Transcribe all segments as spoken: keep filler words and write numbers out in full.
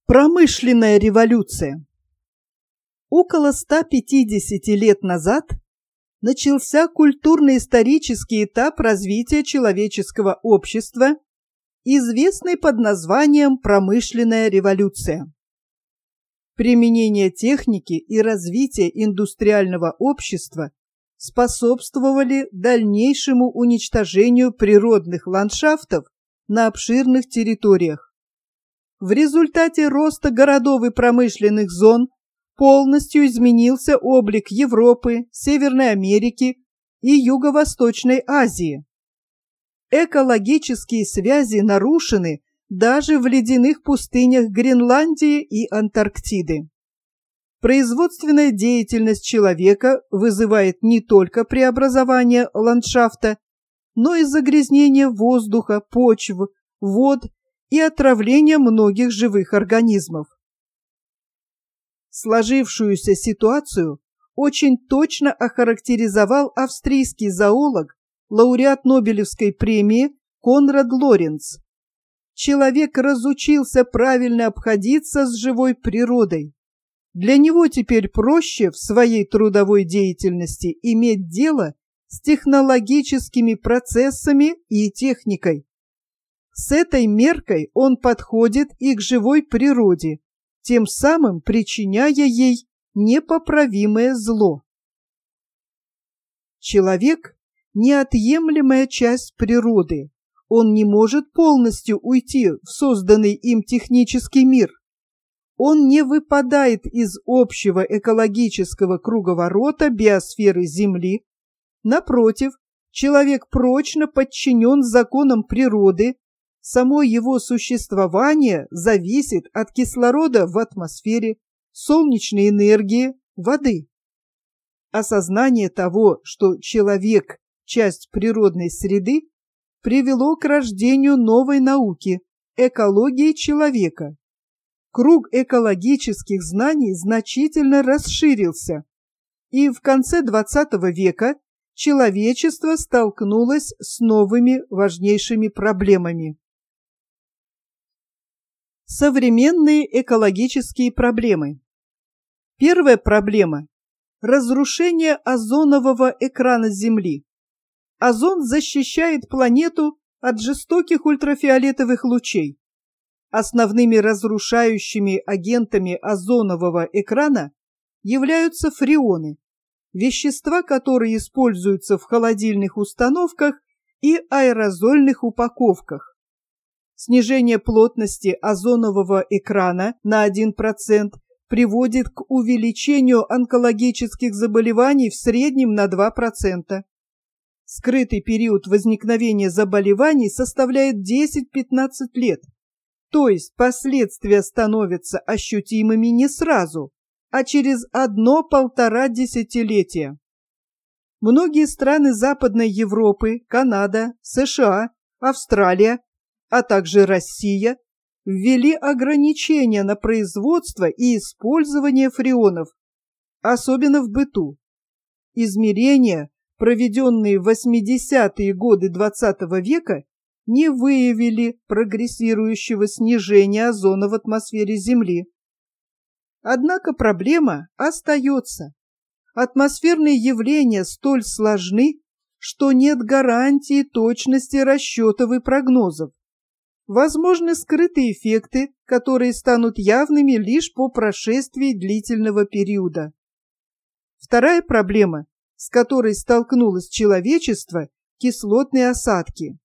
Промышленная революция. Около ста пятидесяти лет назад начался культурно-исторический этап развития человеческого общества, известный под названием промышленная революция. Применение техники и развитие индустриального общества способствовали дальнейшему уничтожению природных ландшафтов на обширных территориях. В результате роста городов и промышленных зон полностью изменился облик Европы, Северной Америки и Юго-Восточной Азии. Экологические связи нарушены даже в ледяных пустынях Гренландии и Антарктиды. Производственная деятельность человека вызывает не только преобразование ландшафта, но и загрязнение воздуха, почв, вод и отравление многих живых организмов. Сложившуюся ситуацию очень точно охарактеризовал австрийский зоолог, лауреат Нобелевской премии Конрад Лоренц. Человек разучился правильно обходиться с живой природой. Для него теперь проще в своей трудовой деятельности иметь дело с технологическими процессами и техникой. С этой меркой он подходит и к живой природе, тем самым причиняя ей непоправимое зло. Человек – неотъемлемая часть природы. Он не может полностью уйти в созданный им технический мир. Он не выпадает из общего экологического круговорота биосферы Земли. Напротив, человек прочно подчинен законам природы. Само его существование зависит от кислорода в атмосфере, солнечной энергии, воды. Осознание того, что человек – часть природной среды, привело к рождению новой науки – экологии человека. Круг экологических знаний значительно расширился, и в конце двадцатого века человечество столкнулось с новыми важнейшими проблемами. Современные экологические проблемы. Первая проблема – разрушение озонового экрана Земли. Озон защищает планету от жестоких ультрафиолетовых лучей. Основными разрушающими агентами озонового экрана являются фреоны, вещества, которые используются в холодильных установках и аэрозольных упаковках. Снижение плотности озонового экрана на один процент приводит к увеличению онкологических заболеваний в среднем на два процента. Скрытый период возникновения заболеваний составляет десять-пятнадцать лет, то есть последствия становятся ощутимыми не сразу, а через одно-полтора десятилетия. Многие страны Западной Европы, Канада, США, Австралия, а также Россия, ввели ограничения на производство и использование фреонов, особенно в быту. Измерения, проведенные в восьмидесятые годы двадцатого века, не выявили прогрессирующего снижения озона в атмосфере Земли. Однако проблема остается. Атмосферные явления столь сложны, что нет гарантии точности расчетов и прогнозов. Возможны скрытые эффекты, которые станут явными лишь по прошествии длительного периода. Вторая проблема, с которой столкнулось человечество – кислотные осадки.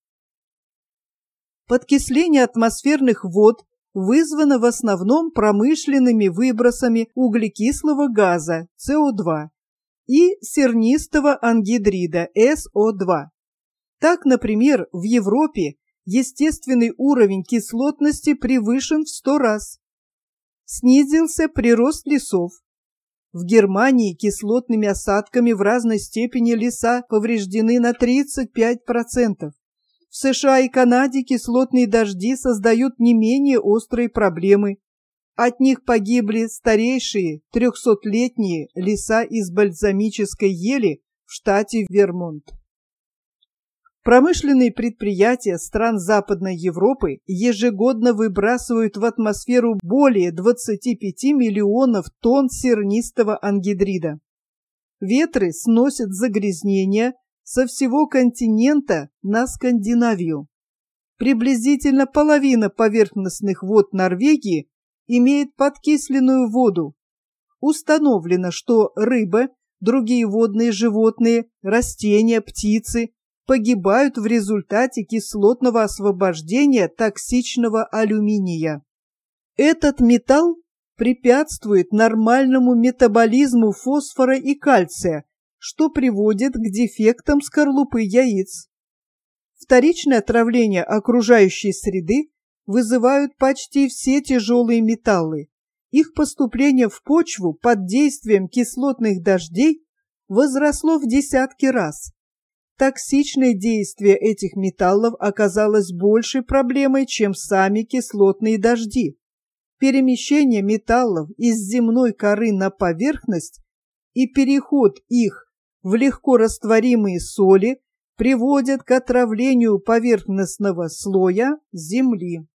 Подкисление атмосферных вод вызвано в основном промышленными выбросами углекислого газа С О два и сернистого ангидрида С О два. Так, например, в Европе естественный уровень кислотности превышен в сто раз. Снизился прирост лесов. В Германии кислотными осадками в разной степени леса повреждены на тридцать пять процентов. В США и Канаде кислотные дожди создают не менее острые проблемы. От них погибли старейшие трехсотлетние леса из бальзамической ели в штате Вермонт. Промышленные предприятия стран Западной Европы ежегодно выбрасывают в атмосферу более двадцати пяти миллионов тонн сернистого ангидрида. Ветры сносят загрязнения со всего континента на Скандинавию. Приблизительно половина поверхностных вод Норвегии имеет подкисленную воду. Установлено, что рыба, другие водные животные, растения, птицы погибают в результате кислотного освобождения токсичного алюминия. Этот металл препятствует нормальному метаболизму фосфора и кальция, что приводит к дефектам скорлупы яиц. Вторичное отравление окружающей среды вызывают почти все тяжелые металлы. Их поступление в почву под действием кислотных дождей возросло в десятки раз. Токсичное действие этих металлов оказалось большей проблемой, чем сами кислотные дожди. Перемещение металлов из земной коры на поверхность и переход их в легко растворимые соли приводят к отравлению поверхностного слоя Земли.